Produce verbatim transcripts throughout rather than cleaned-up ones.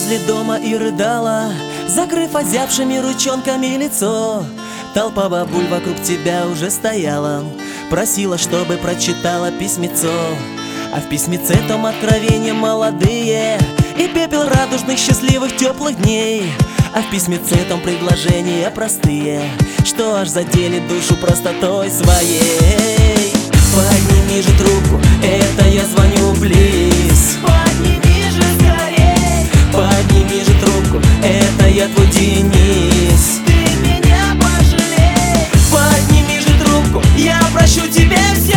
возле дома и рыдала, закрыв озябшими ручонками лицо. Толпа бабуль вокруг тебя уже стояла, просила, чтобы прочитала письмецо. А в письмеце том откровения молодые и пепел радужных, счастливых, теплых дней. А в письмеце том предложения простые, что аж задели душу простотой своей. Подними же трубку, это я звоню, плиз. Подними же скорей. Подними же трубку, это я твой Денис. Ты меня пожалей. Подними же трубку, я прощу тебе все.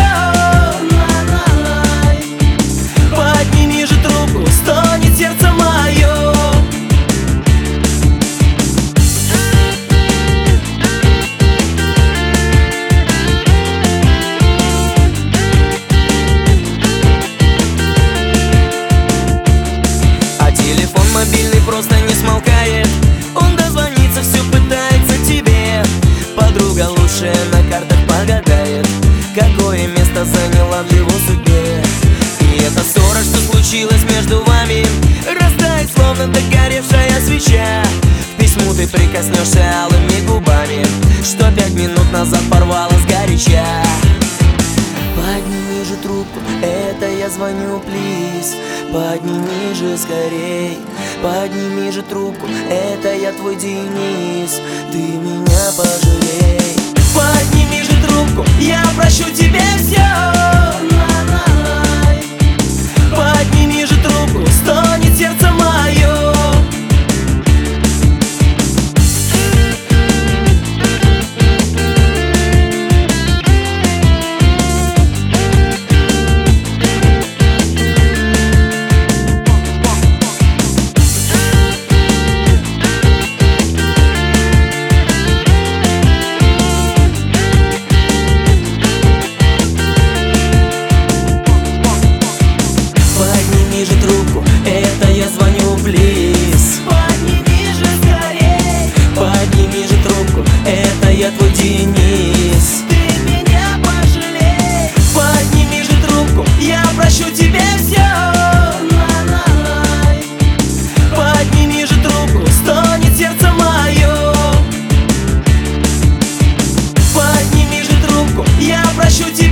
Подними же трубку, стонет сердце мое. А телефон мобильный просто не смолкает, он дозвониться все пытается тебе. Подруга лучшая на картах погадает, какое место заняла в его судьбе. И эта ссора, что случилась между вами, растает, словно догоревшая свеча. К письму ты прикоснешься алыми губами, что пять минут назад порвалась горяча. Подними же трубку, это я звоню, плиз. Подними же скорей. Подними же трубку, это я твой Денис. Ты меня пожалей. Подними же трубку, я прощу тебе все. Подними же трубку, стонет сердце мое. Подними же трубку, это я звоню, плиз. Подними же скорей. Подними же трубку, это я твой Денис. Ты меня пожалей. Подними же трубку, я прощу тебе все. Подними же трубку, стонет сердце мое. Подними же трубку, я прощу тебя.